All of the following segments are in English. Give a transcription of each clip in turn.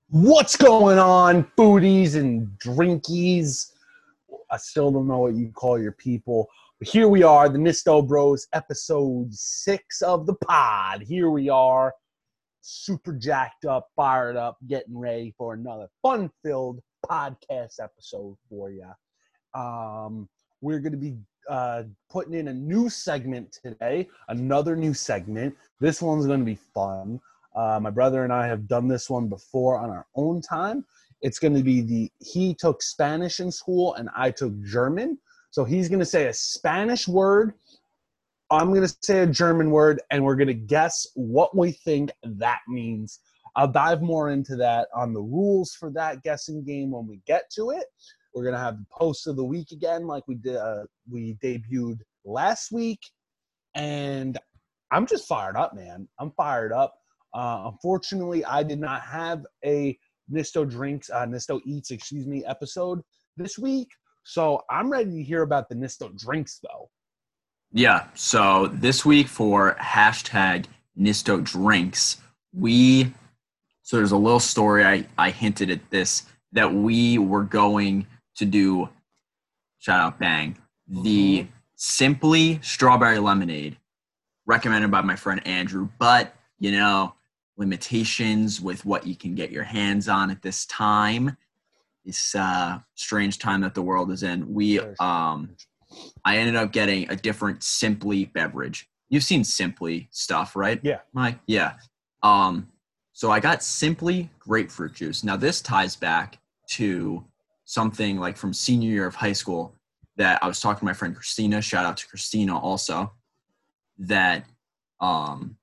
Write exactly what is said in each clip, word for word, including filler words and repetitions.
What's going on, foodies and drinkies? I still don't know what you call your people. But here we are, the Nisto Bros, episode six of the pod. Here we are, super jacked up, fired up, getting ready for another fun-filled podcast episode for you. Um, we're going to be uh, putting in a new segment today, another new segment. This one's going to be fun. Uh, my brother and I have done this one before on our own time. It's going to be the, he took Spanish in school and I took German. So he's going to say a Spanish word. I'm going to say a German word, and we're going to guess what we think that means. I'll dive more into that on the rules for that guessing game when we get to it. We're going to have the post of the week again, like we did, uh, we debuted last week. And I'm just fired up, man. I'm fired up. Uh, unfortunately, I did not have a Nisto Drinks, uh, Nisto Eats, excuse me, episode this week. So I'm ready to hear about the Nisto Drinks, though. Yeah, so this week for hashtag Nisto Drinks, we, so there's a little story, I, I hinted at this, that we were going to do, shout out, bang, the mm-hmm. Simply Strawberry Lemonade, recommended by my friend Andrew, but, you know, limitations with what you can get your hands on at this time, this uh, strange time that the world is in. We, um, I ended up getting a different Simply beverage. You've seen Simply stuff, right? Yeah. Mike? Yeah. Um, so I got Simply grapefruit juice. Now this ties back to something like from senior year of high school that I was talking to my friend Christina, shout out to Christina also, that um,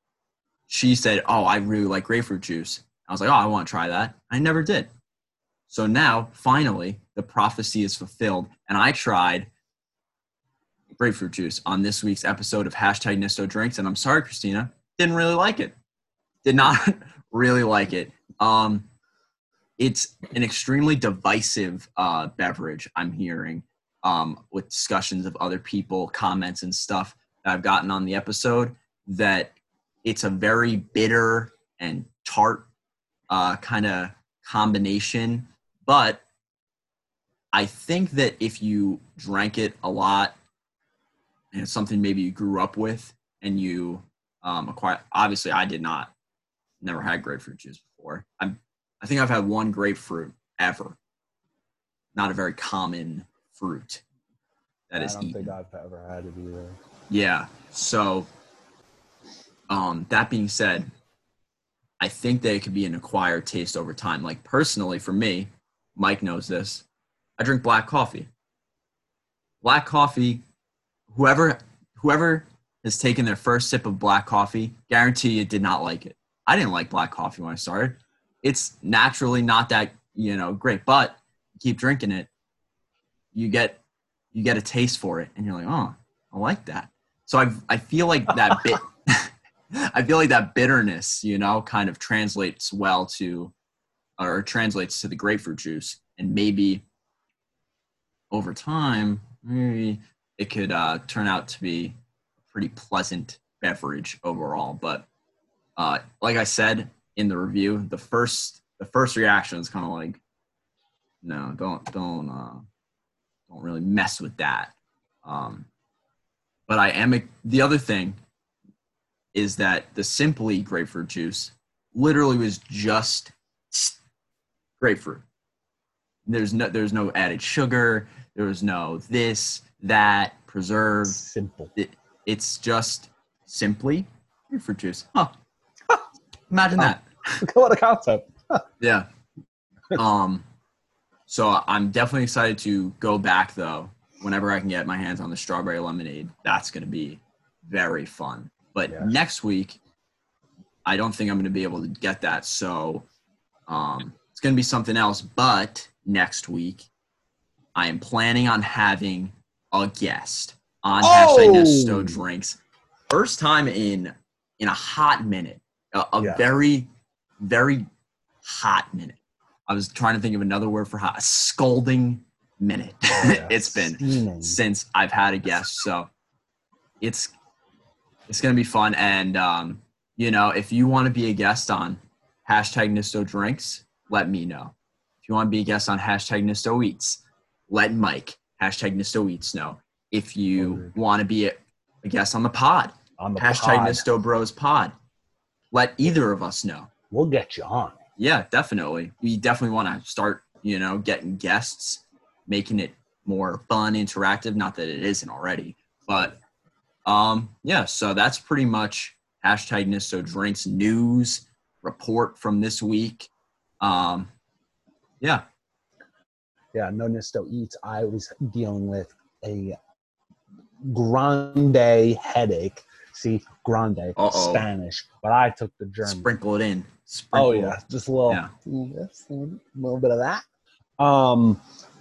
she said, oh, I really like grapefruit juice. I was like, oh, I want to try that. I never did. So now, finally, the prophecy is fulfilled, and I tried grapefruit juice on this week's episode of Hashtag Nisto Drinks, and I'm sorry, Christina, didn't really like it. Did not really like it. Um, it's an extremely divisive uh, beverage, I'm hearing, um, with discussions of other people, comments and stuff that I've gotten on the episode, that it's a very bitter and tart uh, kind of combination. But I think that if you drank it a lot, and it's something maybe you grew up with and you um, acquire, obviously I did not, never had grapefruit juice before. I'm, I think I've had one grapefruit ever. Not a very common fruit that I is don't eaten. think I've ever had it either. Yeah, so um, that being said, I think that it could be an acquired taste over time. Like personally, for me, Mike knows this, I drink black coffee. Black coffee, whoever whoever has taken their first sip of black coffee, guarantee you did not like it. I didn't like black coffee when I started. It's naturally not that, you know, great, but keep drinking it, you get you get a taste for it, and you're like, oh, I like that. So I I feel like that bit, I feel like that bitterness, you know, kind of translates well to, or translates to the grapefruit juice, and maybe over time, maybe it could uh, turn out to be a pretty pleasant beverage overall. But uh, like I said in the review, the first the first reaction is kind of like, no, don't don't uh, don't really mess with that. Um, but I am a, the other thing is that the Simply grapefruit juice literally was just grapefruit. There's no there's no added sugar. There was no this, that, preserve. Simple. It, it's just Simply grapefruit juice. Huh. Imagine oh, that. What a concept. Yeah. Um. So I'm definitely excited to go back, though, whenever I can get my hands on the strawberry lemonade. That's going to be very fun. But yeah. Next week, I don't think I'm going to be able to get that. So um, it's going to be something else. But next week, I am planning on having a guest on oh! Hashtag Nisto Drinks. First time in in a hot minute. A, a yeah. very, very hot minute. I was trying to think of another word for hot. A scalding minute. Oh, yeah. It's been Steaming. Since I've had a guest. So it's it's going to be fun. And, um, you know, if you want to be a guest on Hashtag Nisto Drinks, let me know. If you want to be a guest on hashtag Nisto Eats, let Mike, hashtag Nisto Eats, know. If you Word. want to be a, a guest on the pod, On the hashtag pod. Nisto Bros Pod, let either of us know. We'll get you on. Yeah, definitely. We definitely want to start, you know, getting guests, making it more fun, interactive. Not that it isn't already, but um, yeah. So that's pretty much hashtag Nisto Drinks news report from this week. Um, yeah. Yeah, no Nisto Eats. I was dealing with a grande headache. See, grande, Uh-oh. Spanish, but I took the German. Sprinkle it in. Sprinkle. Oh yeah, just a little, Yeah. yes, a little bit of that. Um,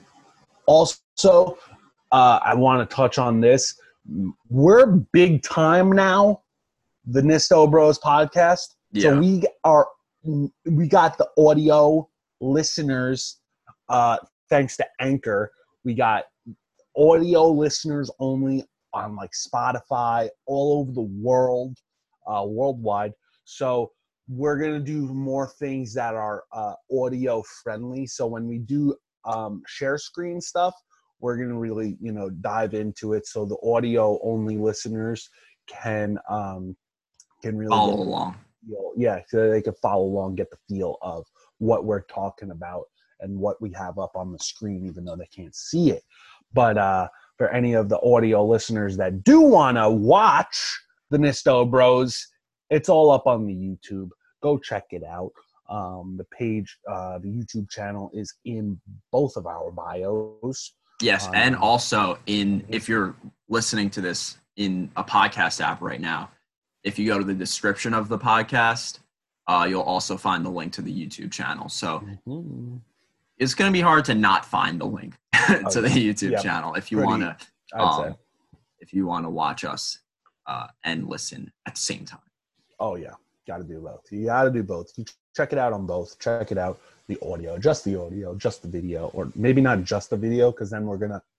also, uh, I want to touch on this. We're big time now, the Nisto Bros podcast. Yeah. So we are, we got the audio listeners. Uh, thanks to Anchor, we got audio listeners only on like Spotify, all over the world, uh, worldwide. So we're going to do more things that are uh, audio friendly. So when we do um, share screen stuff, we're going to really, you know, dive into it. So the audio only listeners can, um, can really Follow get the along. feel, yeah, so they can follow along, get the feel of what we're talking about and what we have up on the screen, even though they can't see it. But uh, for any of the audio listeners that do want to watch the Nisto Bros, it's all up on the YouTube. Go check it out. Um, the page, uh, the YouTube channel is in both of our bios. Yes, Um, and also in if you're listening to this in a podcast app right now, if you go to the description of the podcast, uh, you'll also find the link to the YouTube channel. So mm-hmm. it's going to be hard to not find the link to Oh, the yeah. YouTube Yeah, channel if you pretty, want to. I'd Um, say. if you want to watch us uh, and listen at the same time. Oh, yeah. Got to do both. You got to do both. You check it out on both. Check it out, the audio, just the audio, just the video, or maybe not just the video, because then we're going to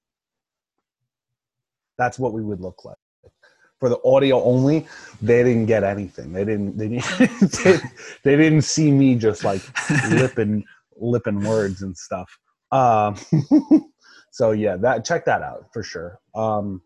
– that's what we would look like. For the audio only, they didn't get anything. They didn't they didn't, they, they didn't see me just like lipping, lipping words and stuff. Um, so, yeah, that check that out for sure. Um,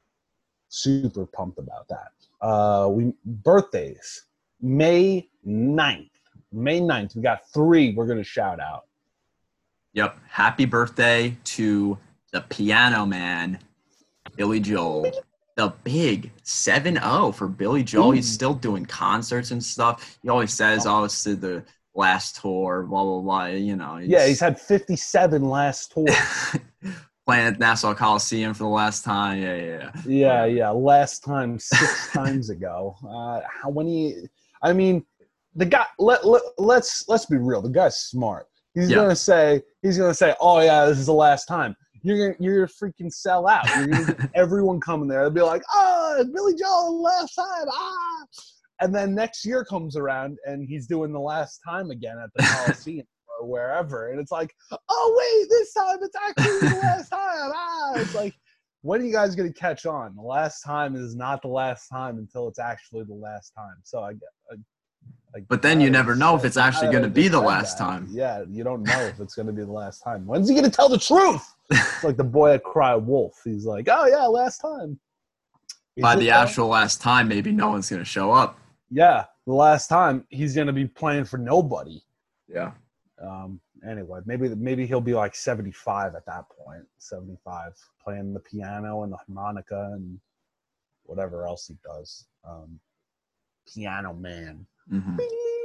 super pumped about that. Uh, we birthdays, May ninth. May ninth, we got three we're going to shout out. Yep. Happy birthday to the Piano Man, Billy Joel. The big seven oh for Billy Joel. Ooh. He's still doing concerts and stuff. He always says, oh, it's to the last tour, blah, blah, blah. You know. He's, yeah, he's had fifty-seven last tours. Playing at Nassau Coliseum for the last time. Yeah, yeah, yeah. Yeah, yeah. Last time, six times ago. Uh, how many? I mean, the guy. Let, let let's let's be real. The guy's smart. He's Yeah. gonna say. He's gonna say, "Oh yeah, this is the last time." You're gonna you're gonna freaking sell out. You're gonna get everyone coming there. They'll be like, "Oh, it's Billy Joel, last time." Ah, and then next year comes around and he's doing the last time again at the Coliseum or wherever, and it's like, "Oh wait, this time it's actually the last time." Ah, it's like, when are you guys gonna catch on? The last time is not the last time until it's actually the last time. So I get. I, I But then you gotta never know if say- it's actually I going to be just the said last that. time. Yeah, you don't know if it's going to be the last time. When's he going to tell the truth? It's like the boy that cried wolf. He's like, oh, yeah, last time. Is By it the though? actual last time, maybe no one's going to show up. Yeah, the last time he's going to be playing for nobody. Yeah. Um, anyway, maybe maybe he'll be like seventy-five at that point, seventy-five, playing the piano and the harmonica and whatever else he does. Um, piano man. Mm-hmm.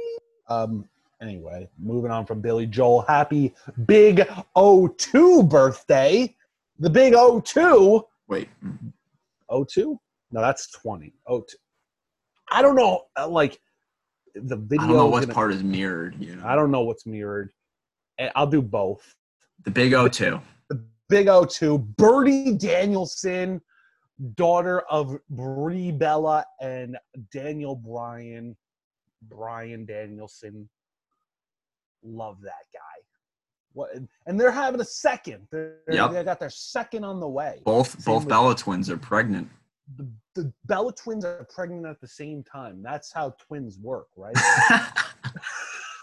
Um. Anyway, moving on from Billy Joel. Happy Big O two birthday. The Big O two. Wait. O two? No, that's twenty. O two. I don't know. uh, Like, the video. I don't know is what gonna- part is mirrored. You know? I don't know what's mirrored. And I'll do both. The Big O two. The Big O two. Birdie Danielson, daughter of Brie Bella and Daniel Bryan. Brian Danielson. Love that guy. What? And they're having a second. They're, Yep. They got their second on the way. Both Same both with- Bella twins are pregnant. The, the Bella twins are pregnant at the same time. That's how twins work, right?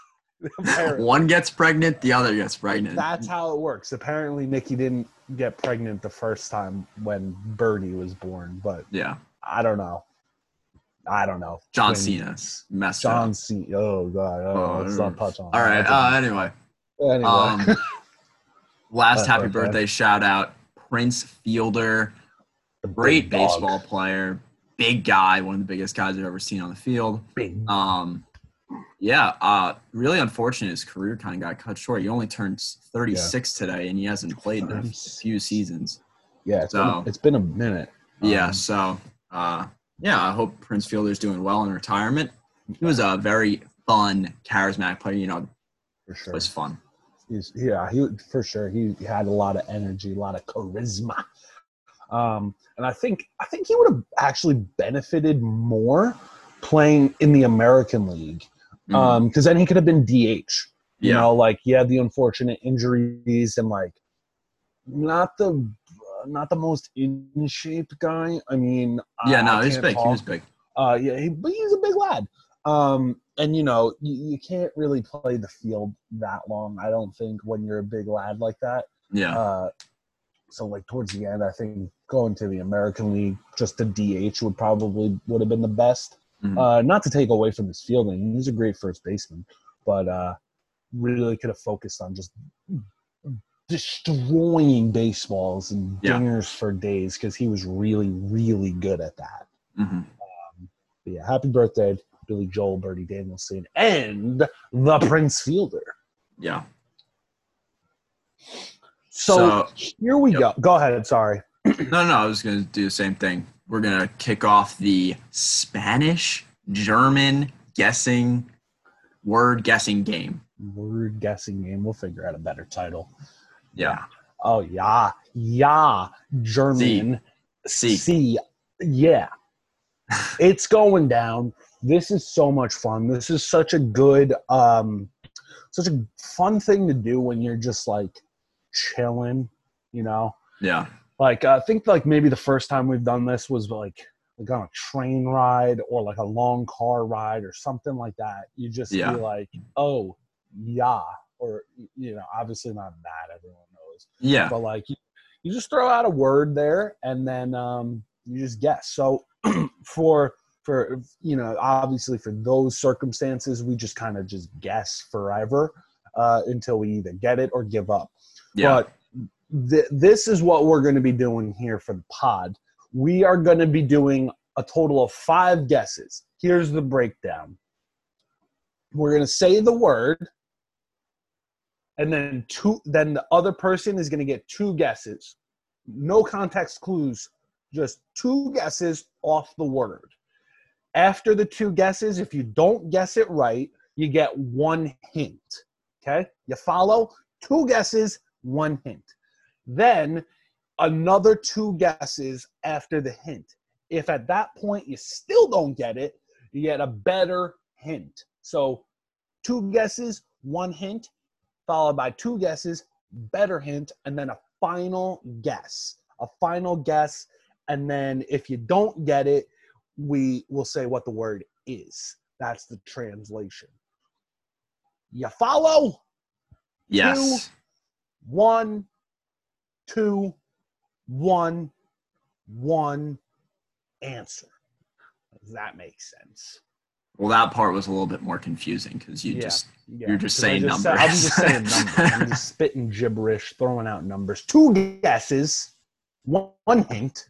Apparently. One gets pregnant, the other gets pregnant. That's how it works. Apparently, Nikki didn't get pregnant the first time when Birdie was born, but Yeah. I don't know. I don't know. John When Cena's messed John up. Cena. Oh, God. Oh, Oh, let's not touch on All right. that. Uh, anyway. Anyway. Um, last That's happy okay. birthday shout out, Prince Fielder, The great big dog. baseball player, big guy, one of the biggest guys I've ever seen on the field. Big. Um, yeah, uh, really unfortunate his career kind of got cut short. He only turned thirty-six today, and he hasn't played in a few seasons. Yeah, it's, so, been, a, it's been a minute. Yeah, Um, so, uh, yeah, I hope Prince Fielder's doing well in retirement. He was a very fun, charismatic player. You know, for it sure. was fun. He's, yeah, he for sure. He had a lot of energy, a lot of charisma. Um, and I think I think he would have actually benefited more playing in the American League, Mhm. um, because then he could have been D H. You Yeah. know, like he had the unfortunate injuries and like not the not the most in shape guy. I mean, Yeah, I, no, I he's can't big. He talk. was big. Uh, yeah, he, but he's a big lad. Um, and you know, you, you can't really play the field that long. I don't think when you're a big lad like that. Yeah. Uh, so like towards the end, I think going to the American League just to D H would probably would have been the best. Mhm. Uh, not to take away from his fielding, he's a great first baseman, but uh, really could have focused on just destroying baseballs and Yeah. dingers for days because he was really, really good at that. hmm But yeah, happy birthday, Billy Joel, Birdie Danielson, and the Prince Fielder. Yeah. So, So- here we yep. go. Go ahead. Sorry. No, no, I was going to do the same thing. We're going to kick off the Spanish, German guessing, word guessing game. Word guessing game. We'll figure out a better title. Yeah. Oh, yeah. Yeah. German. See. C. Yeah. It's going down. This is so much fun. This is such a good, um, such a fun thing to do when you're just like chilling, you know? Yeah. Like, I think like maybe the first time we've done this was like, like on a train ride or like a long car ride or something like that. You just Yeah. be like, oh, yeah. Or, you know, obviously not that, everyone knows. Yeah. But like, you, you just throw out a word there and then um, you just guess. So for, for, you know, obviously for those circumstances, we just kind of just guess forever uh, until we either get it or give up. Yeah. But th- this is what we're going to be doing here for the pod. We are going to be doing a total of five guesses. Here's the breakdown. We're going to say the word, and then two. Then the other person is going to get two guesses. No context clues, just two guesses off the word. After the two guesses, if you don't guess it right, you get one hint. Okay? You follow? Two guesses, one hint. Then another two guesses after the hint. If at that point you still don't get it, you get a better hint. So two guesses, one hint, followed by two guesses, better hint, and then a final guess. A final guess, and then if you don't get it, we will say what the word is. That's the translation. You follow? Yes. One, two, one, one, answer. Does that make sense? Well, that part was a little bit more confusing because you Yeah, just Yeah, You're just 'cause I saying just said- numbers. I'm just saying numbers. I'm just spitting gibberish, throwing out numbers. Two guesses, one, one hint.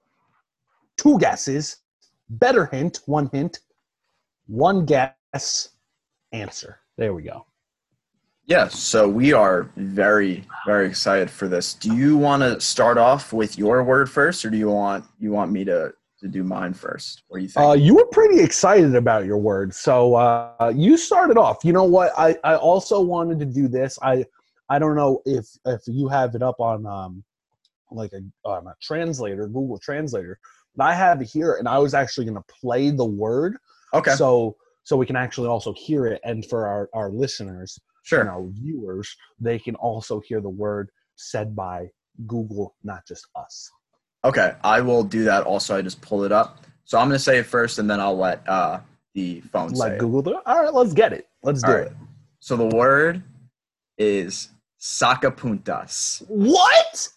Two guesses, better hint, one hint. One guess, answer. There we go. Yeah, so we are very, very excited for this. Do you want to start off with your word first, or do you want you want me to, to do mine first? What do you think? Uh, you were pretty excited about your word, so uh, you started off. You know what? I, I also wanted to do this. I I don't know if if you have it up on um like a on a translator, Google Translator, but I have it here, and I was actually going to play the word, okay, so so we can actually also hear it, and for our our listeners, sure. and our viewers, they can also hear the word said by Google, not just us. Okay, I will do that also. I just pulled it up. So I'm going to say it first, and then I'll let uh, the phone say Let it. Google do it. All right, let's get it. Let's do All right. it. So the word is sacapuntas. What?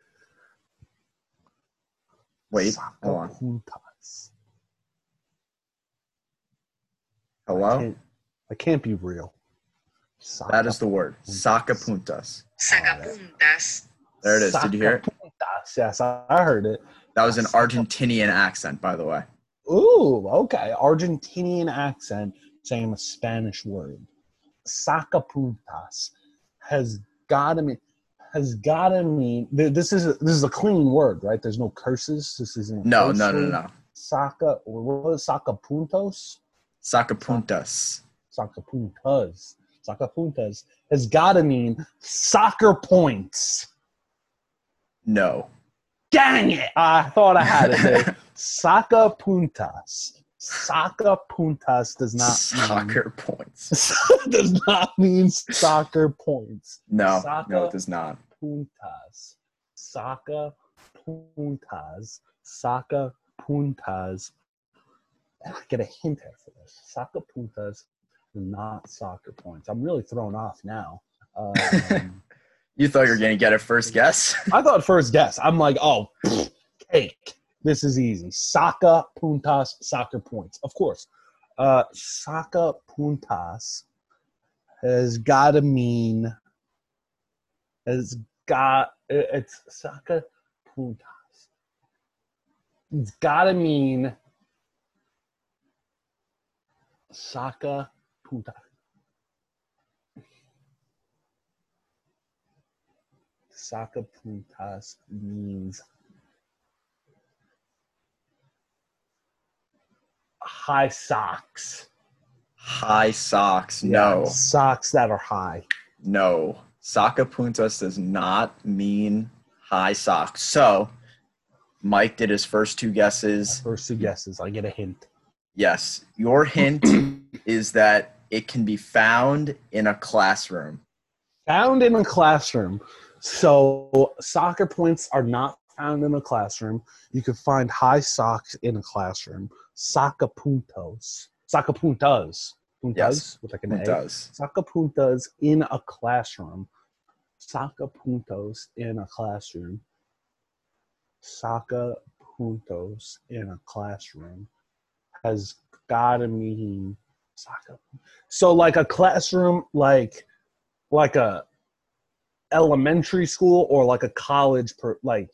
Wait, hold on. Sacapuntas. Hello? Can't, that can't be real. That is the word. Sacapuntas. Sacapuntas. There it is. Did you hear it? Sacapuntas. Yes, I heard it. That was an Argentinian accent, by the way. Ooh, okay. Argentinian accent saying a Spanish word. Sacapuntas has gotta mean has gotta mean this is a, this is a clean word, right? There's no curses. This isn't a No, curse no, no, word. no. Saca what was it? Sacapuntos? Sacapuntas. Sacapuntas. Sacapuntas has gotta mean soccer points. No. Dang it! I thought I had it there. Sacapuntas. Sacapuntas does not Soccer points. mean, does not mean soccer points. No, Saca no, it does not. puntas. Saca puntas. Saca puntas. I get a hint here for this. Saca puntas, not soccer points. I'm really thrown off now. Um, You thought you were going to get a first guess? I thought first guess. I'm like, oh, pfft, cake. This is easy. Saca puntas, soccer points. Of course. Uh, saca puntas has got to mean, has got, it's saca puntas. It's got to mean saca puntas. Saca puntas means high socks. High socks. Yeah, No. socks that are high. No. Sacapuntas does not mean high socks. So, Mike did his first two guesses. First two guesses. I get a hint. Yes. Your hint is that it can be found in a classroom. Found in a classroom. So soccer points are not found in a classroom. You can find high socks in a classroom. Sacapuntos. Sacapuntas. Puntas, Yes, with like an it A. does. Sacapuntas in a classroom. Sacapuntos in a classroom. Sacapuntos in a classroom has gotta mean saca. So like a classroom, like like a elementary school or like a college per like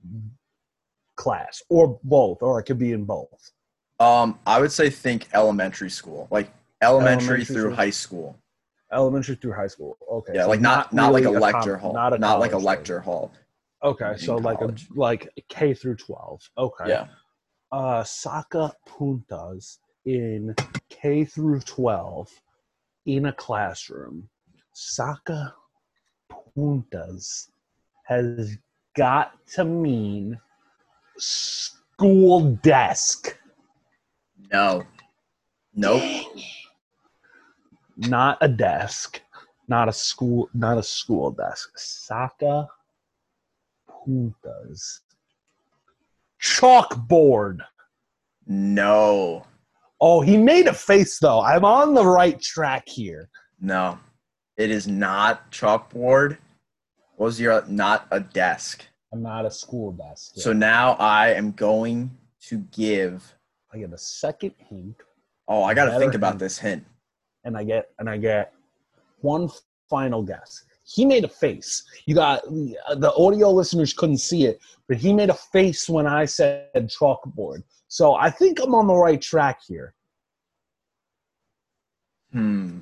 class or both, or it could be in both. Um, I would say think elementary school, like elementary, Elementary through school. high school. Elementary through high school. Okay. Yeah, so like not not, like a really lecture com- hall, Not, a not like a college lecture program. hall. Okay, in so like a college. like K through twelve. Okay. Yeah. Uh, Saca puntas in K through twelve in a classroom. Saca puntas has got to mean school desk. No. Nope. Not a desk. Not a school. Not a school desk. Saca puntas. Chalkboard. No. Oh, he made a face though. I'm on the right track here. No. It is not chalkboard. What was your not a desk? I'm not a school desk. So now I am going to give. I get a second hint, Oh, I got to Better think about hint. this hint. and I get and I get one final guess. He made a face. You got the audio listeners couldn't see it, but he made a face when I said chalkboard. So I think I'm on the right track here. Hmm.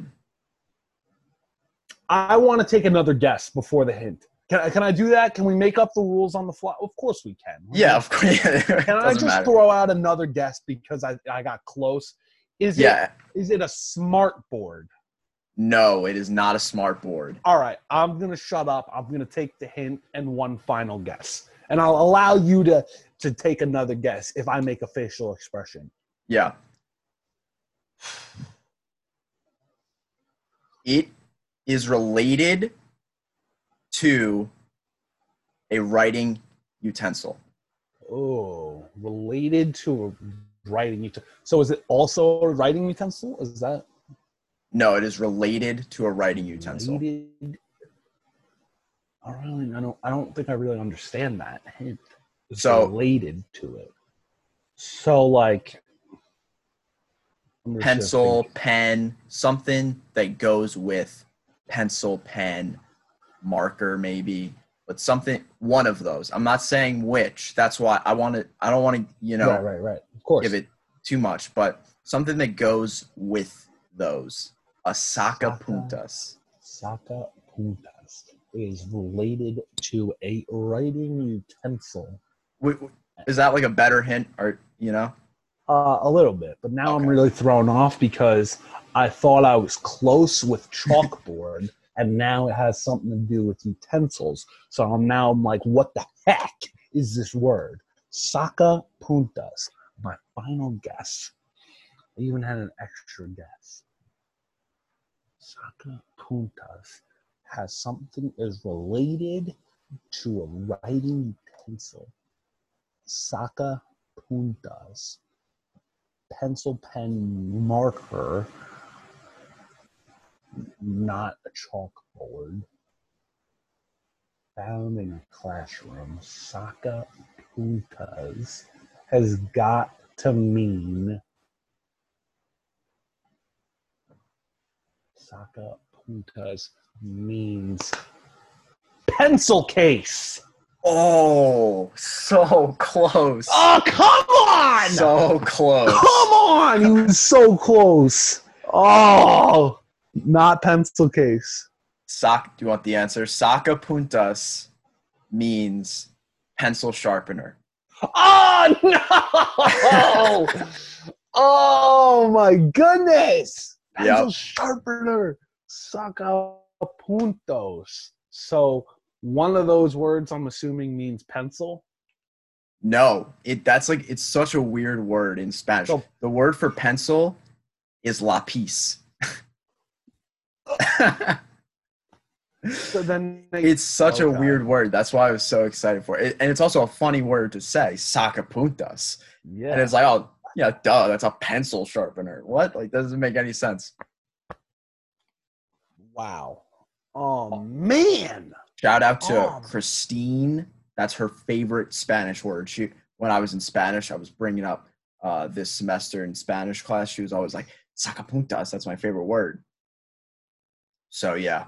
I want to take another guess before the hint. Can I, can I do that? Can we make up the rules on the fly? Of course we can. Yeah, of course. Can I just matter. throw out another guess because I, I got close? Is Yeah. it is it a smart board? No, it is not a smart board. All right, I'm gonna shut up. I'm gonna take the hint and one final guess, and I'll allow you to to take another guess if I make a facial expression. Yeah. It is related to a writing utensil. Oh, related to a writing utensil. So is it also a writing utensil? Is that No, it is related to a writing utensil. Related. I don't really, I don't, I don't think I really understand that hint. It's So- related to it. So like, I'm just gonna Pencil, think. pen, something that goes with pencil, pen, marker, maybe, but something, one of those. I'm not saying which. That's why I want to, I don't want to, you know, Right, right, right. Of course. give it too much, but something that goes with those. A sacapuntas. Saca puntas is related to a writing utensil. Wait, wait, Is that like a better hint, or you know? Uh, a little bit, but now I'm Okay. really thrown off because I thought I was close with chalkboard, and now it has something to do with utensils. So I'm now I'm like, what the heck is this word? Saca puntas. My final guess. I even had an extra guess. Saca puntas has something is related to a writing utensil. Saca puntas. Pencil, pen, marker, not a chalkboard. Found in a classroom. Saca puntas has got to mean Saca puntas means pencil case. Oh, so close. Oh, come on! So close. Come on! He was so close. Oh, not pencil case. Sock. Do you want the answer? Sacapuntas means pencil sharpener. Oh, no! Oh, my goodness! Pencil Yep. sharpener. Saca puntos. So one of those words, I'm assuming, means pencil. No, it that's like it's such a weird word in Spanish. So- The word for pencil is lapis. So then they, It's such a Okay. weird word. That's why I was so excited for it. And it's also a funny word to say, sacapuntas. yeah. And it's like, oh, yeah, duh, that's a pencil sharpener. What? Like, doesn't make any sense. Wow. Oh, man. Shout out to Oh. Christine. That's her favorite Spanish word. She, when I was in Spanish, I was bringing up uh, this semester in Spanish class. She was always like, sacapuntas. That's my favorite word. So, yeah.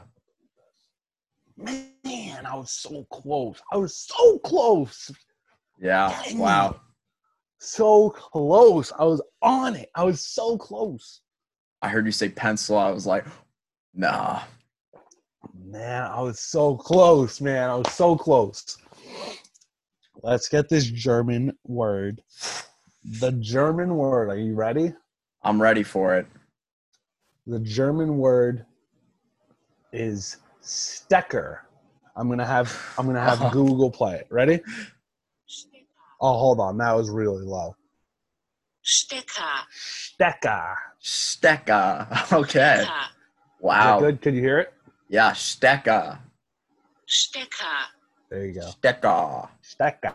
Man, I was so close. I was so close. Yeah. Dang. Wow. So close. I was on it. I was so close. I heard you say pencil. I was like, nah. Man, I was so close, man. I was so close. Let's get this German word. The German word. Are you ready? I'm ready for it. The German word is Stecker. I'm gonna have I'm gonna have Oh. Google play it. Ready? Oh, hold on. That was really low. Stecker. Stecker. Stecca. Okay. Stecker. Is that Wow. good? Could you hear it? Yeah, Stecca. Stecker. There you go. Stecca. Stecker.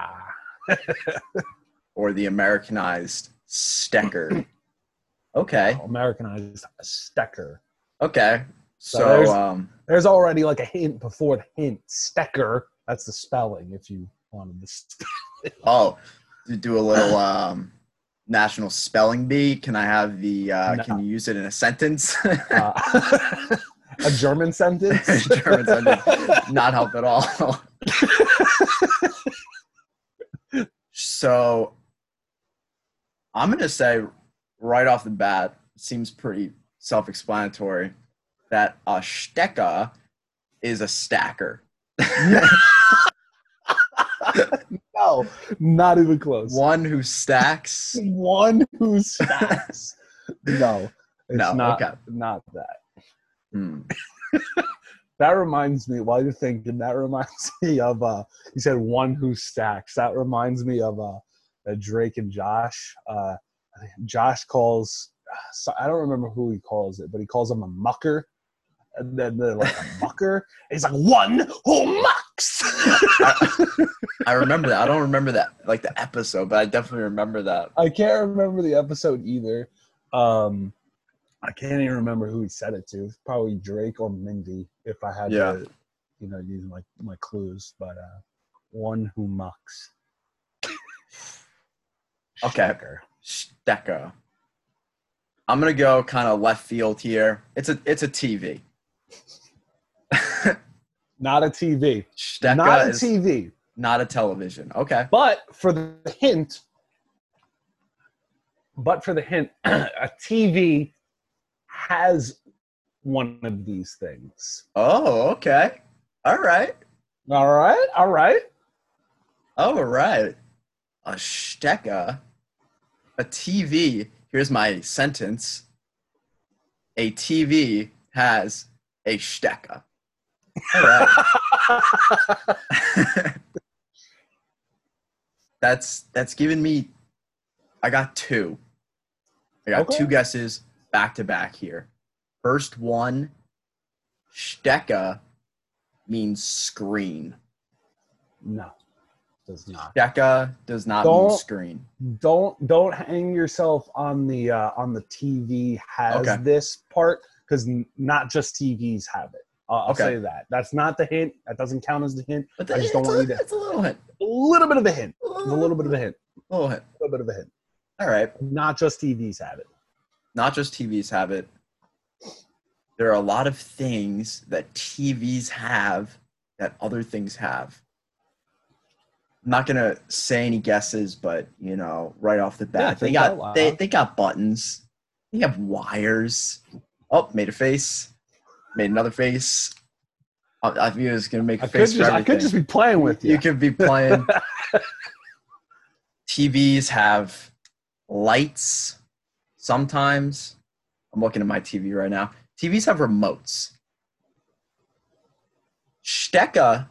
Or the Americanized Stecker. Okay. Americanized Stecker. Okay. So So, there's- um, There's already like a hint before the hint. Stecker. That's the spelling if you wanted to spell. oh, to do a little um, national spelling bee. Can I have the? Uh, No. Can you use it in a sentence? Uh, a German sentence? German sentence. Not help at all. So, I'm gonna say right off the bat, seems pretty self-explanatory that a Stecker is a stacker. No, not even close. One who stacks. One who stacks. No, it's No, not, okay. not that. Hmm. That reminds me, while you're thinking, that reminds me of, uh, you said one who stacks. That reminds me of uh, uh, Drake and Josh. Uh, Josh calls, so I don't remember who he calls it, but he calls him a mucker. And then they're like, a mucker? He's like, one who mucks. I, I remember that. I don't remember that, like the episode, but I definitely remember that. I can't remember the episode either. Um, I can't even remember who he said it to. It's probably Drake or Mindy if I had Yeah. to, you know, use my, my clues. But uh, one who mucks. Okay. Stecker. Stecker. I'm gonna go kind of left field here. It's a it's a T V. Not a T V. Stecker Not a is T V. not a television. Okay. But for the hint, but for the hint, a T V has one of these things. Oh, okay. All right. All right, all right. All right. A Stecker. A T V. Here's my sentence. A T V has a Stecker. All right. that's that's given me. I got two. I got Okay. two guesses back to back here. First one, Stecker means screen. No, does not. Stecker does not mean Don't- screen. Don't don't hang yourself on the uh, on the T V has Okay. this part because n- not just T Vs have it. Uh, I'll Okay. say that. That's not the hint. That doesn't count as the hint. But I just don't it's want a, you to. It's a little hint. A little bit of a hint. A It's a little bit of a hint. little hint. A little bit of a hint. All right. Not just T Vs have it. Not just T Vs have it. There are a lot of things that T Vs have that other things have. I'm not gonna say any guesses, but you know, right off the Yeah, bat, they think out got loud. they, they got buttons. They have wires. Oh, made a face. Made another face. I, I think it was gonna make a I could face just for I everything. could just be playing with you. You could be playing. T Vs have lights sometimes. I'm looking at my T V right now. T Vs have remotes. Stecker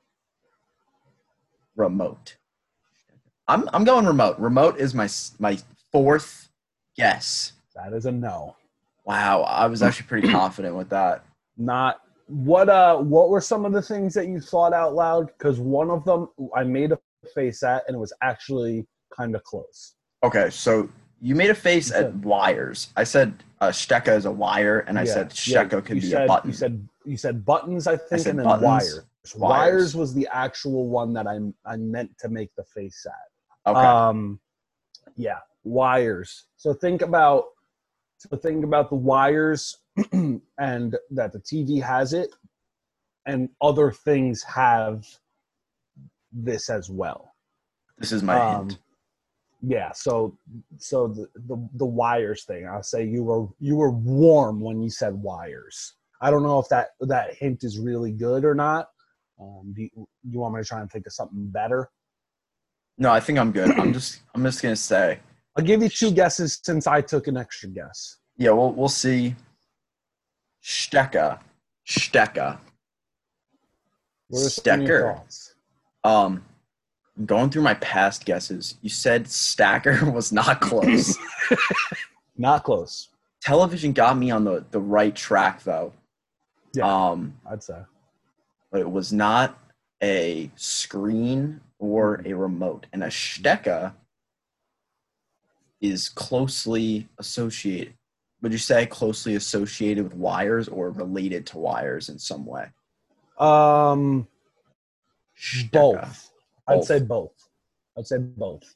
remote. I'm I'm going remote. Remote is my s- my fourth guess. That is a no. Wow, I was actually pretty confident with that. Not what uh what were some of the things that you thought out loud? Because one of them I made a face at and it was actually kind of close. Okay, so you made a face You at said- wires. I said uh, Stecker is a wire, and I Yeah, said yeah, Stecker could you be said, a button. You said you said buttons, I think, said and then buttons, wires. wires. Wires was the actual one that I I meant to make the face at. Okay. Um, yeah, wires. So think about so think about the wires and that the T V has it, and other things have this as well. this is my Um, hint. yeah. So so the, the the wires thing. I'll say you were you were warm when you said wires. I don't know if that that hint is really good or not. Um, do you, you want me to try and think of something better? No, I think I'm good. I'm just I'm just gonna say, I'll give you two guesses since I took an extra guess. yeah, we'll we'll see. Stecker, Stecker. What are some of your Stecker. thoughts? Um, going through my past guesses, you said Stacker was not close. Not close, Television got me on the the right track though. Yeah. Um, I'd say. but it was not a screen or a remote. And a Stecker is closely associated. Would you say closely associated with wires or related to wires in some way? Um, Stecker. both. I'd Both. say both. I'd say both.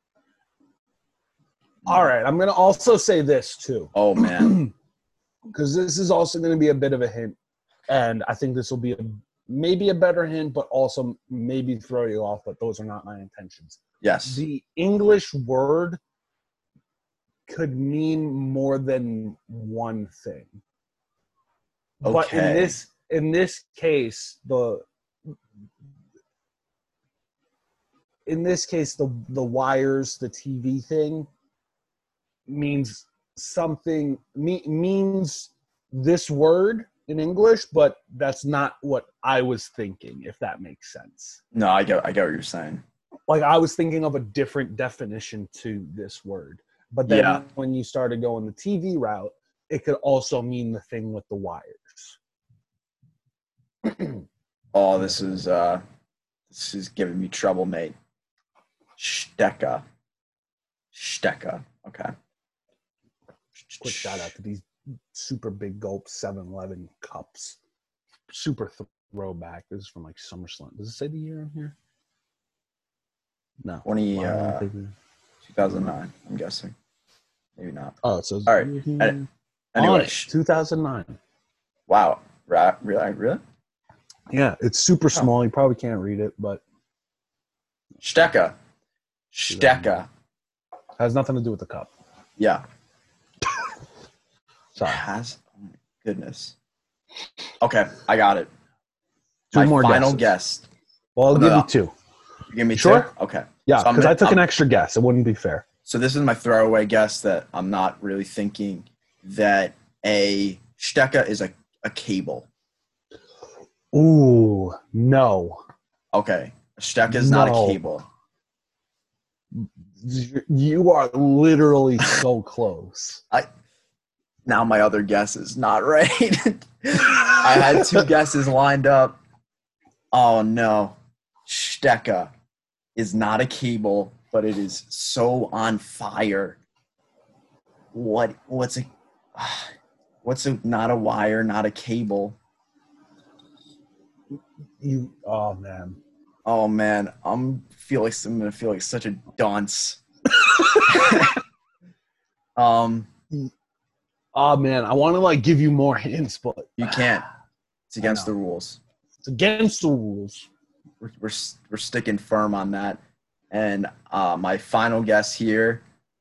All right. I'm going to also say this too, Oh, man. because this is also going to be a bit of a hint. And I think this will be a, maybe a better hint, but also maybe throw you off, but those are not my intentions. Yes. The English word could mean more than one thing. But in Okay. this in this case, the in this case the the wires, the T V thing means something me, means this word in English, but that's not what I was thinking, if that makes sense. No, I get I get what you're saying. Like I was thinking of a different definition to this word. But then Yeah. when you started going the T V route, it could also mean the thing with the wires. Oh, this is uh this is giving me trouble, mate. Stecker. Stecker. Okay. Quick shout out to these super big gulp seven eleven cups. Super throwback. This is from like SummerSlam. Does it say the year on here? No. twenty, Why am I uh, thinking- two thousand nine, I'm guessing. Maybe not. Oh, it says All right. mhm. An- On Anyway, it, two thousand nine. wow. Right, really? Really? Yeah, it's super small. You probably can't read it, but Stecca. Stecca. has nothing to do with the cup. Yeah. Sorry. Has, oh my goodness. Okay, I got it. Two My more final guesses. guess. Well, I'll No, give no. you two. You give me Sure? two? Okay. Yeah, So I'm because gonna- I took an I'm- extra guess. It wouldn't be fair. So this is my throwaway guess that I'm not really thinking that a Stecca is a, a cable. Ooh, no. Okay. A Stecca is not No. a cable. You are literally so close. Now my other guess is not right. I had two guesses lined up. Oh no. Stecca is not a cable, but it is so on fire. What what's a what's a not a wire, not a cable? You, oh man. Oh man, I'm feel like I'm gonna feel like such a dunce. um, Oh man, I want to like give you more hints, but you can't. It's against know. the rules. it's against the rules. We're we're, we're sticking firm on that. And uh, my final guess here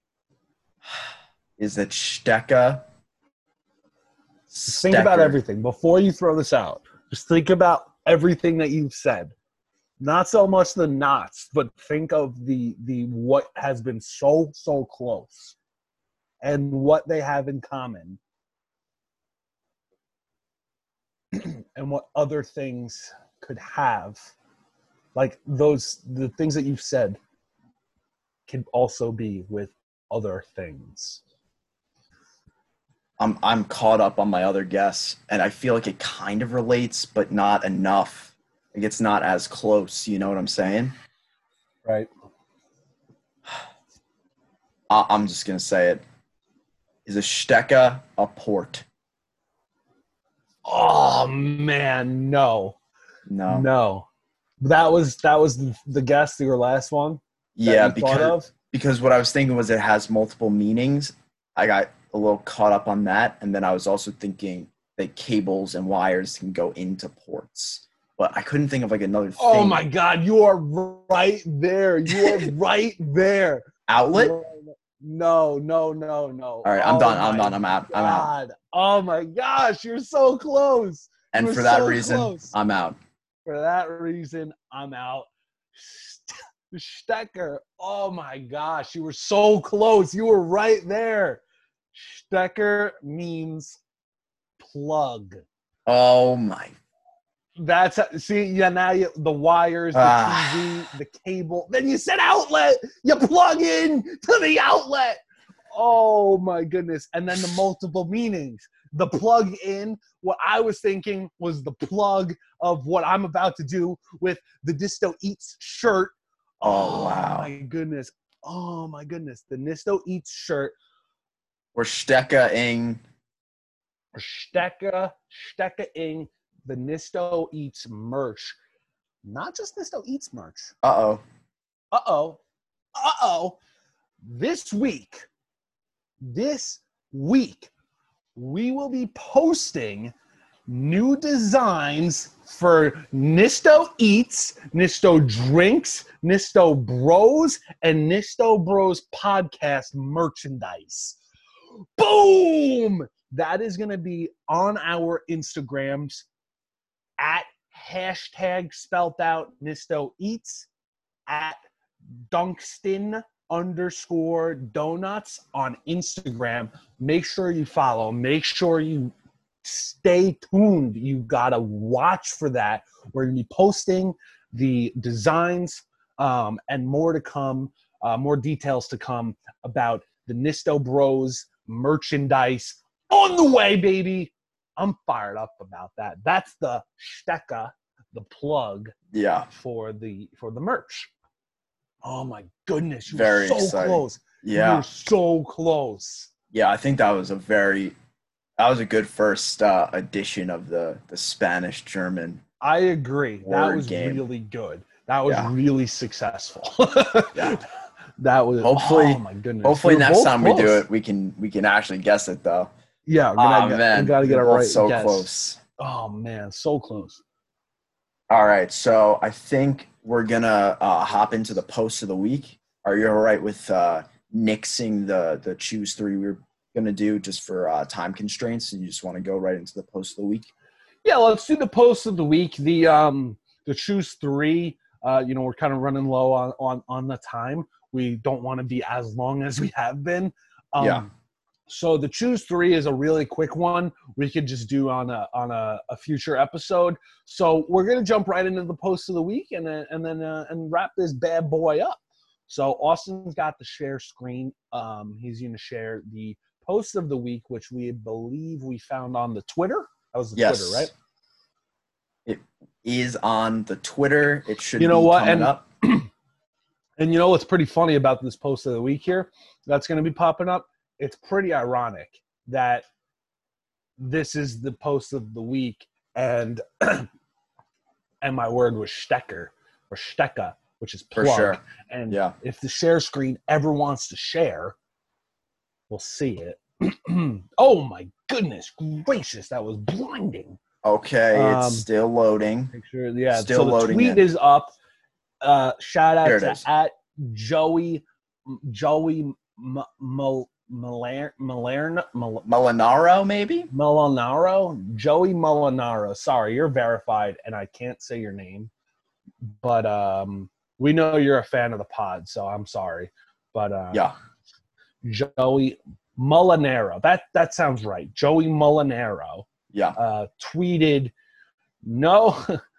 is that Stecca. Just think about Stecker- everything before you throw this out. Just think about everything that you've said. Not so much the knots, but think of the the what has been so so close, and what they have in common, and what other things could have, like those the things that you've said, can also be with other things. I'm I'm caught up on my other guess, and I feel like it kind of relates, but not enough. Like it's not as close. You know what I'm saying? Right. I, I'm just gonna say it. Is a Stecca a port? Oh man, no. No. No, that was that was the, the guess. Your last one. that Yeah, you thought because of? because what I was thinking was it has multiple meanings. I got a little caught up on that, and then I was also thinking that cables and wires can go into ports, but I couldn't think of like another thing. Oh my God, you are right there. You are right there. Outlet? No, no, no, no. All right, I'm Oh done. I'm my done. I'm out. I'm out. God. Oh my gosh, you're so close. And You for were that so reason, close. I'm out. For that reason, I'm out. Stecker. Oh my gosh, you were so close. You were right there. Stecker means plug. Oh my. That's see, yeah. Now you, the wires, the Ah. T V, the cable. Then you said outlet. You plug in to the outlet. Oh my goodness! And then the multiple meanings. The plug in. What I was thinking was the plug of what I'm about to do with the Nisto Eats shirt. Oh, wow. my goodness! Oh my goodness! The Nisto Eats shirt. We're Stecca-ing. Stecca, Stecca-ing the Nisto Eats merch. Not just Nisto Eats merch. Uh-oh. Uh-oh. Uh-oh. This week, this week, we will be posting new designs for Nisto Eats, Nisto Drinks, Nisto Bros, and Nisto Bros podcast merchandise. Boom! That is going to be on our Instagrams at hashtag spelt out Nisto Eats, at Dunkston underscore donuts on Instagram. Make sure you follow. Make sure you stay tuned. You got to watch for that. We're going to be posting the designs um, and more to come, uh, more details to come about the Nisto Bros merchandise on the way, baby. I'm fired up about that. That's the Stecca, the plug Yeah. for the for the merch. Oh my goodness, you Very were so exciting. close. You Yeah. were so close. Yeah, I think that was a very That was a good first uh, edition of the the Spanish German. I agree. That Word was game. really good. That was Yeah. really successful. Yeah. That was Hopefully- oh my goodness. Hopefully We were next both time we do close. it, we can we can actually guess it though. Yeah, we're Oh gonna get, man, we gotta get we're it both right. so Yes. close. Oh man, so close. All right, so I think we're gonna uh, hop into the post of the week. Are you all right with uh, nixing the the choose three we were gonna do just for uh, time constraints, and you just want to go right into the post of the week? Yeah, let's do the post of the week. The um the choose three. Uh, you know, we're kind of running low on on on the time. We don't want to be as long as we have been. Um, Yeah. So the choose three is a really quick one. We could just do on a on a, a future episode. So we're gonna jump right into the post of the week and then and then uh, and wrap this bad boy up. So Austin's got the share screen. Um, he's gonna share the post of the week, which we believe we found on the Twitter. That was the Yes. Twitter, right? It is on the Twitter. It should You know be what? coming And- up. And you know what's pretty funny about this post of the week here that's going to be popping up? It's pretty ironic that this is the post of the week and and my word was Stecker or Stecka, which is For plug. sure. And Yeah. if the share screen ever wants to share, we'll see it. Oh my goodness gracious, that was blinding. Okay, Um, it's still loading. Picture, yeah. Still so the loading tweet in. is up. Uh, shout out There it to is. at Joey Joey M- M- Maler Maler Mal- Molinaro, maybe? Molinaro. Joey Molinaro. Sorry, you're verified, and I can't say your name, but um, we know you're a fan of the pod, so I'm sorry. But uh, Yeah. Joey Molinaro. That that sounds right. Joey Molinaro. Yeah. Uh, tweeted, no,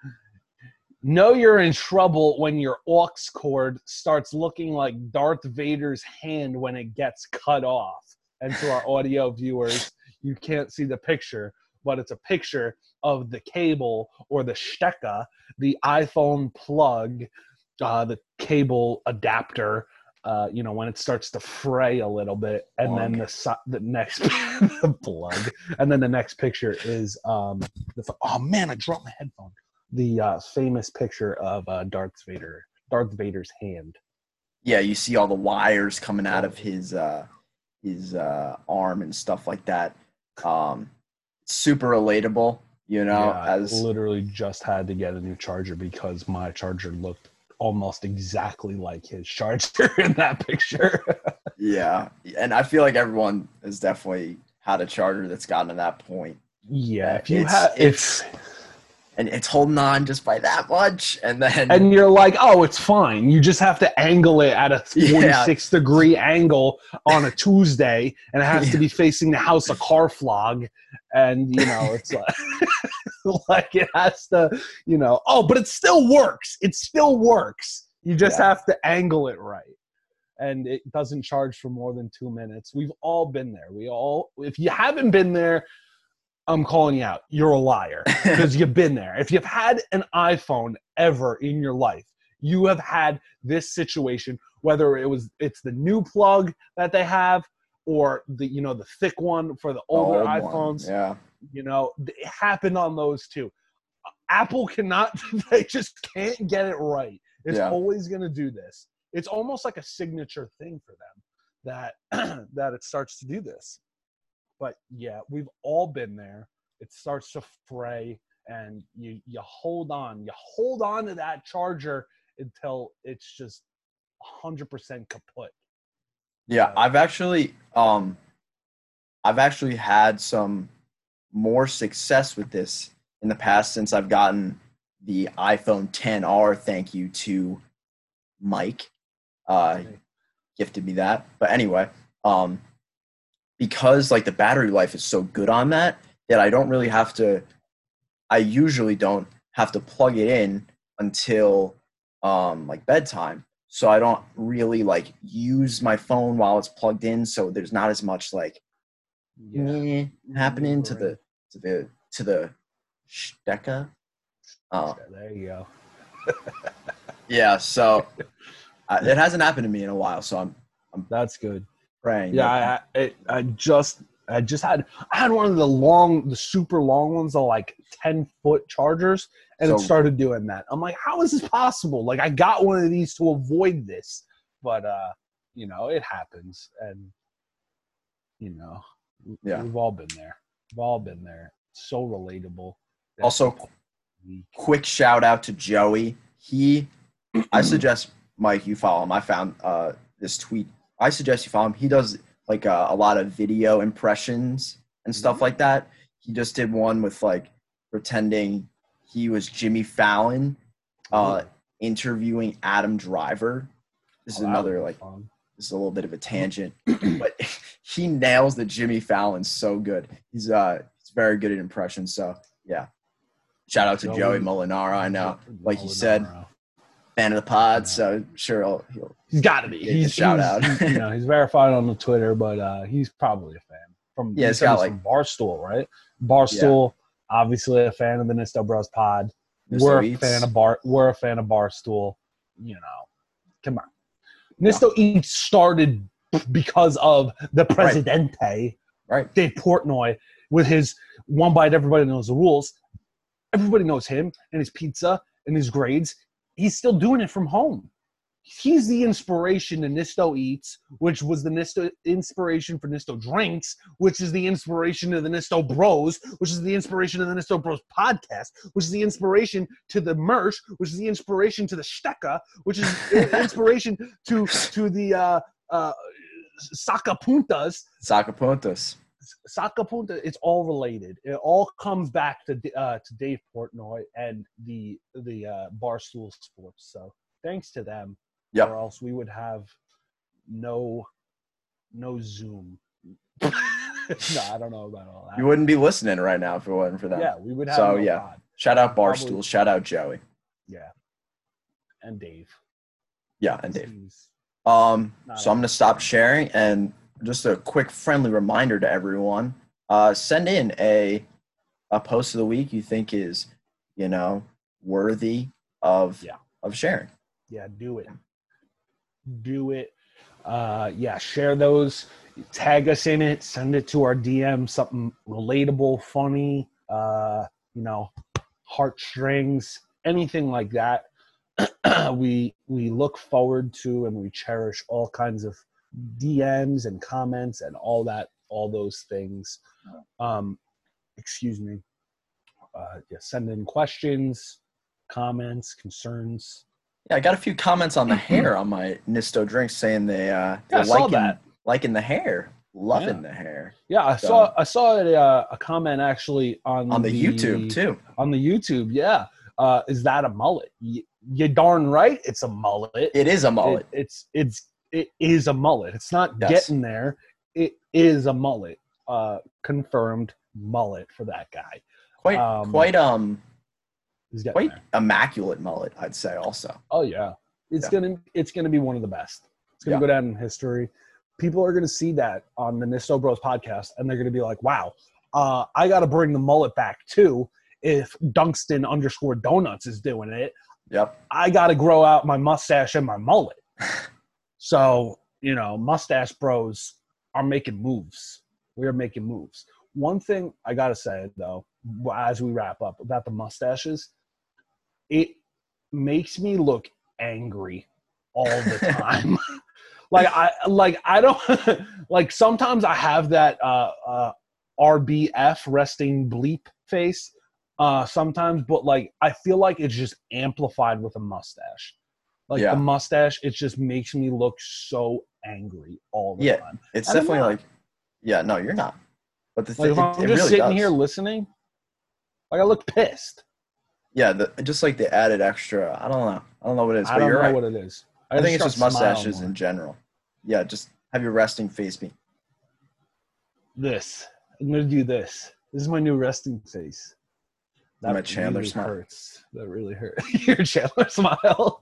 know you're in trouble when your aux cord starts looking like Darth Vader's hand when it gets cut off. And to our audio viewers, you can't see the picture, but it's a picture of the cable or the Stecka, the iPhone plug, uh, the cable adapter, uh, you know, when it starts to fray a little bit, and Plug. then the si- the next the plug, and then the next picture is um, the oh man, I dropped my headphone. The uh, famous picture of uh, Darth Vader, Darth Vader's hand. Yeah, you see all the wires coming out of his uh his uh arm and stuff like that. Um super relatable, you know, yeah, I as literally just had to get a new charger because my charger looked almost exactly like his charger in that picture. yeah. And I feel like everyone has definitely had a charger that's gotten to that point. Yeah, if you It's- have, it's- if And it's holding on just by that much. And then and you're like, oh, it's fine. You just have to angle it at a Yeah. forty-six degree angle on a Tuesday, and it has to Yeah. be facing the house of Carflog, and you know, it's like, like it has to, you know. Oh, but it still works. It still works. You just Yeah. have to angle it right, and it doesn't charge for more than two minutes. We've all been there. We all, if you haven't been there, I'm calling you out. You're a liar because you've been there. If you've had an iPhone ever in your life, you have had this situation, whether it was it's the new plug that they have or the you know the thick one for the the older old one. iPhones. Yeah. You know, it happened on those too. Apple cannot, they just can't get it right. It's Yeah. always going to do this. It's almost like a signature thing for them that that it starts to do this. But yeah, we've all been there. It starts to fray, and you you hold on, you hold on to that charger until it's just one hundred percent kaput. Yeah, I've actually um I've actually had some more success with this in the past since I've gotten the iPhone ten R. Thank you to Mike. Uh gifted me that. But anyway, um because like the battery life is so good on that that I don't really have to I usually don't have to plug it in until um like bedtime. So I don't really like use my phone while it's plugged in, so there's not as much like Yeah. eh, happening to the to the to the Stecka. Oh, There you go. yeah. So uh, it hasn't happened to me in a while, so I'm That's good. praying. Yeah, that- I, I, it, I just I just had I had one of the long, the super long ones, the like ten foot chargers, and So- it started doing that. I'm like, how is this possible? Like, I got one of these to avoid this, but uh, you know, it happens, and you know, Yeah. we've all been there. We've all been there. It's so relatable. Also, quick shout out to Joey. He, I suggest Mike you follow him. I found uh, this tweet. I suggest you follow him. He does like uh, a lot of video impressions and stuff like that. He just did one with like pretending he was Jimmy Fallon, uh, interviewing Adam Driver. This is Oh, that another would be like fun. this is a little bit of a tangent, but he nails the Jimmy Fallon so good. He's uh he's very good at impressions. So yeah, shout out to Joey, Joey Molinaro. I know, like you Molinaro. said, fan of the pod. Yeah. So sure he'll, he'll He's got to be. Get the He's shout he's- out. he's, you know, he's verified on the Twitter, but uh, he's probably a fan from. Yeah, he it's said got, he's from Barstool, right? Barstool, obviously a fan of the Nisto Bros pod. Nisto we're Eats. a fan of Bar. We're a fan of Barstool. You know, come on. Nisto Eats started because of the Presidente, right. Dave Portnoy, with his one bite. Everybody knows the rules. Everybody knows him and his pizza and his grades. He's still doing it from home. He's the inspiration to Nisto Eats, which was the Nisto inspiration for Nisto Drinks, which is the inspiration to the Nisto Bros, which is the inspiration to the Nisto Bros podcast, which is the inspiration to the merch, which is the inspiration to the Stecca, which is the inspiration to to the uh, uh, Sacapuntas. Sacapuntas. Sacapunta, it's all related. It all comes back to uh, to Dave Portnoy and the the uh, Barstool Sports. So thanks to them. Yep. Or else we would have no no Zoom. No, I don't know about all that. You wouldn't be listening right now if it wasn't for them. Yeah, we would have So, no yeah. pod. Shout out Probably- Barstool. Shout out Joey. Yeah. And Dave. Yeah, and Dave. He's- Um, Not so I'm a- going to stop sharing, and just a quick friendly reminder to everyone, uh, send in a a post of the week you think is, you know, worthy of Yeah. of sharing. Yeah, do it. Do it. Uh, yeah, share those. Tag us in it. Send it to our D M. Something relatable, funny. Uh, you know, heartstrings, anything like that. we we look forward to and we cherish all kinds of D Ms and comments and all that, all those things. Um, excuse me. Uh, yeah, send in questions, comments, concerns. Yeah, I got a few comments on the hair on my Nisto drinks saying they uh Yeah, they're I saw liking that. liking the hair, loving Yeah. the hair Yeah, I So- saw I saw a, uh, a comment actually on on the, YouTube too. On the YouTube, yeah. Uh, is that a mullet? You, you darn right, it's a mullet. It is a mullet. It, it's it's it is a mullet. It's not Yes. getting there. It is a mullet. Uh, confirmed mullet for that guy. quite um, quite um He's getting quite there. immaculate mullet, I'd say also. Oh yeah, it's Yeah. gonna it's gonna be one of the best. It's gonna Yeah. go down in history. People are gonna see that on the Nisto Bros podcast, and they're gonna be like, "Wow, uh, I got to bring the mullet back too." If Dunkston underscore Donuts is doing it, Yep. I got to grow out my mustache and my mullet. So you know, mustache bros are making moves. We are making moves. One thing I gotta say though, as we wrap up about the mustaches, it makes me look angry all the time. like I like I don't like sometimes I have that uh uh R B F resting bleep face uh sometimes, but like I feel like it's just amplified with a mustache. Like Yeah. the mustache, it just makes me look so angry all the Yeah. time. It's And I'm definitely not. like, yeah, no, you're not. But the Like thing, if it, I'm it just really sitting does. here listening, like I look pissed. Yeah, the, just like the added extra. I don't know. I don't know what it is, I but don't you're know right. what it is. I think it's just start smiling mustaches more. in general. Yeah, just have your resting face be. This. I'm gonna do this. This is my new resting face. My Chandler really smile. hurts. That really hurts. Your Chandler smile.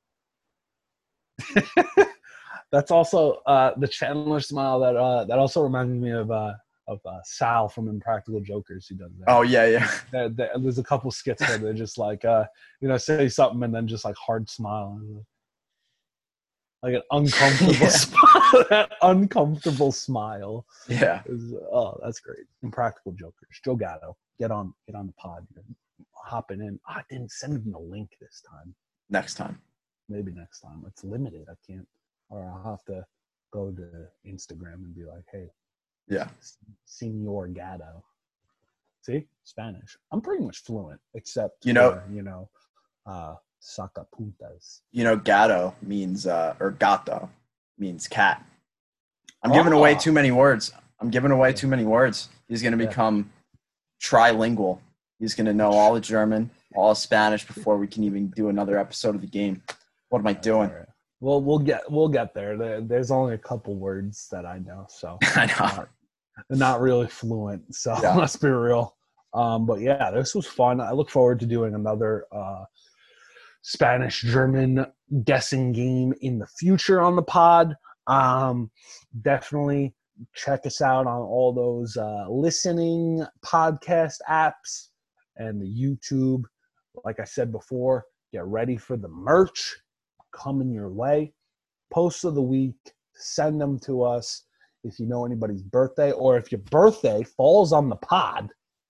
That's also uh, the Chandler smile that uh, that also reminds me of uh, of uh, Sal from Impractical Jokers who does that. Oh yeah, yeah. There- there- there's a couple skits where they're just like, uh, you know, say something and then just like hard smile, like an uncomfortable Yeah. smile. that uncomfortable smile. Yeah. Is, oh, that's great. Impractical Jokers. Joe Gatto, get on, get on the pod. You're hopping in. Oh, I didn't send him the link this time. Next time. Maybe next time. It's limited. I can't. Or I'll have to go to Instagram and be like, "Hey, Yeah. Senor Gatto." See, Spanish. I'm pretty much fluent, except You know- for, you know, uh, sacapuntas. You know, gato means, uh, or gato means cat. I'm giving away Oh. too many words. I'm giving away too many words. He's going to Yeah. become trilingual. He's going to know all the German, all the Spanish before we can even do another episode of the game. What am I doing? All right. Well, we'll get we'll get there. there. There's only a couple words that I know, so I know. not, not really fluent. So Yeah. let's be real. Um, but yeah, this was fun. I look forward to doing another uh, Spanish German guessing game in the future on the pod. Um, definitely check us out on all those uh, listening podcast apps and the YouTube. Like I said before, get ready for the merch coming your way. Posts of the week, send them to us if you know anybody's birthday, or if your birthday falls on the pod,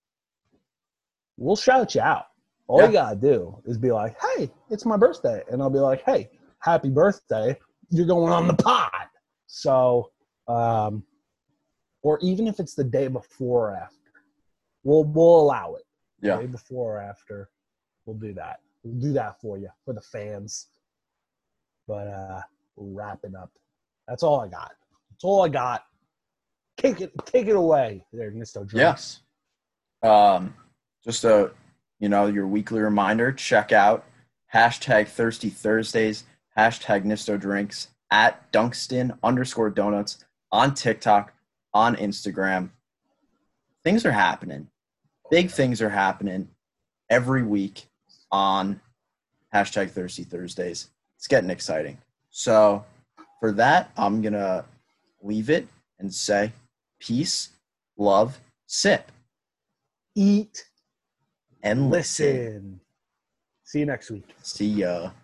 we'll shout you out. All Yeah. you gotta do is be like, "Hey, it's my birthday," and I'll be like, "Hey, happy birthday! You're going on the pod." So, um, or even if it's the day before or after, we'll we'll allow it. Yeah. Day before or after, we'll do that. We'll do that for you, for the fans. But uh, wrapping up. That's all I got. That's all I got. Take it, take it away, there, Mister Drinks. Um, just a, you know, your weekly reminder, check out hashtag Thirsty Thursdays, hashtag Nisto Drinks, at Dunkston underscore donuts on TikTok, on Instagram. Things are happening. Big things are happening every week on hashtag Thirsty Thursdays. It's getting exciting. So for that, I'm going to leave it and say peace, love, sip, Eat, and listen. listen. See you next week. See ya.